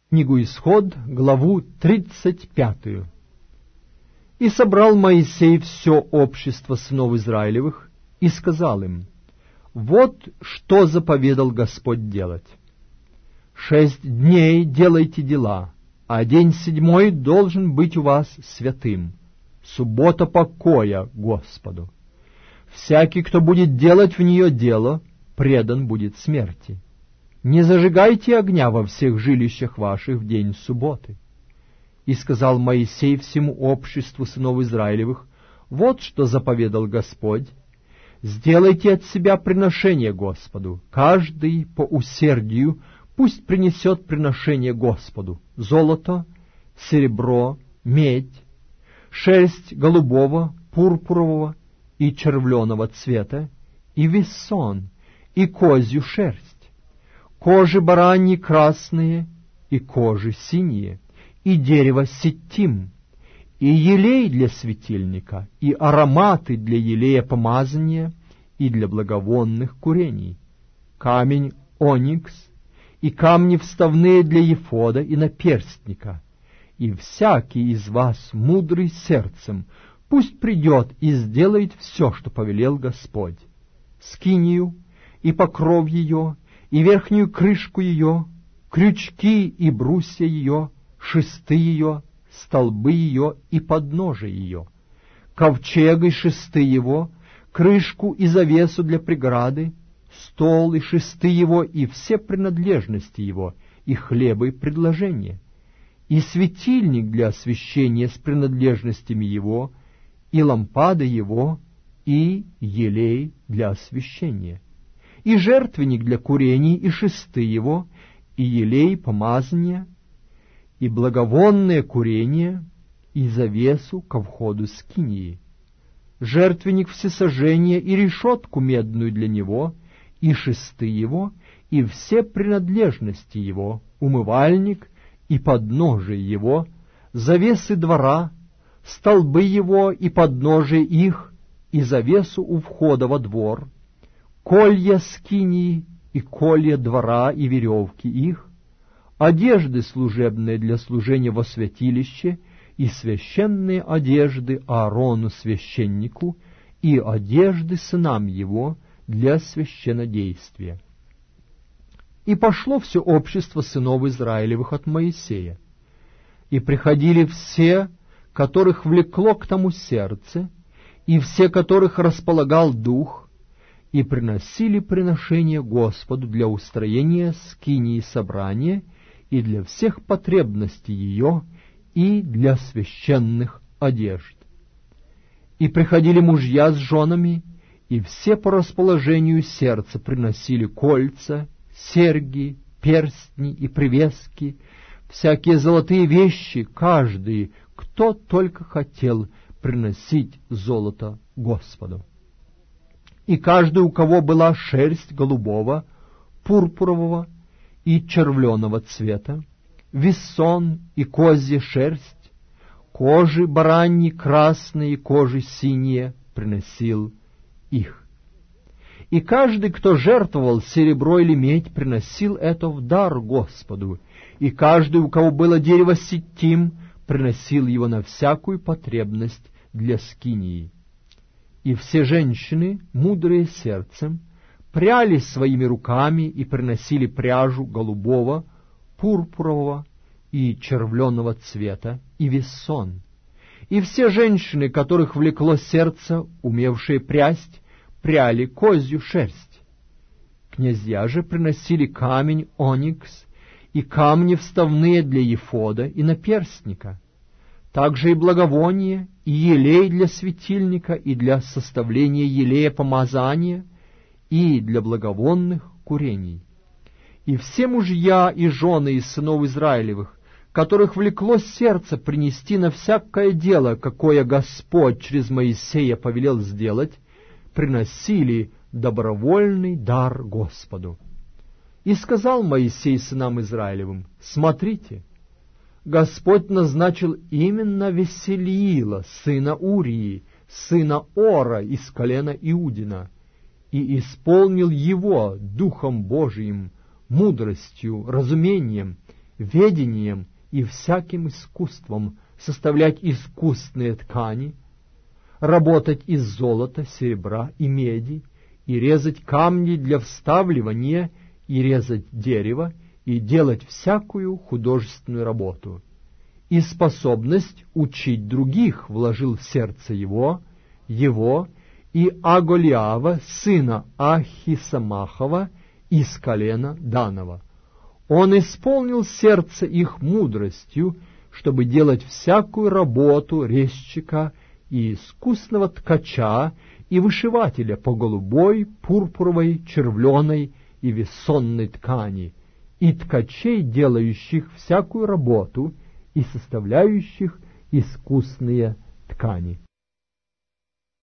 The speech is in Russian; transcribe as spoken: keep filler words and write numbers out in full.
Книгу Исход, главу тридцать пятую. «И собрал Моисей все общество сынов Израилевых, и сказал им: вот что заповедал Господь делать. Шесть дней делайте дела, а день седьмой должен быть у вас святым, суббота покоя Господу. Всякий, кто будет делать в нее дело, предан будет смерти. Не зажигайте огня во всех жилищах ваших в день субботы». И сказал Моисей всему обществу сынов Израилевых: вот что заповедал Господь: сделайте от себя приношение Господу, каждый по усердию пусть принесет приношение Господу: золото, серебро, медь, шерсть голубого, пурпурового и червленого цвета, и вессон, и козью шерсть, кожи бараньи красные и кожи синие, и дерево ситим, и елей для светильника, и ароматы для елея помазания и для благовонных курений, камень оникс, и камни вставные для ефода и наперстника. И всякий из вас, мудрый сердцем, пусть придет и сделает все, что повелел Господь: скинию, и покров ее, и верхнюю крышку ее, крючки и брусья ее, шесты ее, столбы ее и подножие ее, ковчег и шесты его, крышку и завесу для преграды, стол и шесты его и все принадлежности его, и хлеба и предложения, и светильник для освещения с принадлежностями его, и лампады его, и елей для освещения, и жертвенник для курений, и шесты его, и елей помазания, и благовонное курение, и завесу ко входу скинии, жертвенник всесожжения, и решетку медную для него, и шесты его, и все принадлежности его, умывальник и подножие его, завесы двора, столбы его и подножие их, и завесу у входа во двор, колья скинии и колья двора и веревки их, одежды служебные для служения во святилище, и священные одежды Аарону священнику, и одежды сынам его для священнодействия. И пошло все общество сынов Израилевых от Моисея, и приходили все, которых влекло к тому сердце, и все, которых располагал дух, и приносили приношения Господу для устроения скинии собрания и для всех потребностей ее, и для священных одежд. И приходили мужья с женами, и все по расположению сердца приносили кольца, серьги, перстни и привески, всякие золотые вещи, каждый, кто только хотел приносить золото Господу. И каждый, у кого была шерсть голубого, пурпурового и червленого цвета, вессон и козья шерсть, кожи бараньи красные и кожи синие, приносил их. И каждый, кто жертвовал серебро или медь, приносил это в дар Господу, и каждый, у кого было дерево ситим, приносил его на всякую потребность для скинии. И все женщины, мудрые сердцем, пряли своими руками и приносили пряжу голубого, пурпурового и червленого цвета, и вессон. И все женщины, которых влекло сердце, умевшие прясть, пряли козью шерсть. Князья же приносили камень оникс и камни вставные для ефода и наперстника, также и благовоние, и елей для светильника, и для составления елея помазания, и для благовонных курений. И все мужья и жены из сынов Израилевых, которых влекло сердце принести на всякое дело, какое Господь через Моисея повелел сделать, приносили добровольный дар Господу. И сказал Моисей сынам Израилевым: смотрите, Господь назначил именно Веселиила, сына Урии, сына Ора из колена Иудина, и исполнил его Духом Божиим, мудростью, разумением ведением и всяким искусством составлять искусные ткани, работать из золота, серебра и меди, и резать камни для вставливания, и резать дерево, и делать всякую художественную работу. И способность учить других вложил в сердце его, его и Аголиава, сына Ахисамахова, из колена Данова. Он исполнил сердце их мудростью, чтобы делать всякую работу резчика и искусного ткача и вышивателя по голубой, пурпуровой, червленой и весонной ткани, и ткачей, делающих всякую работу и составляющих искусные ткани.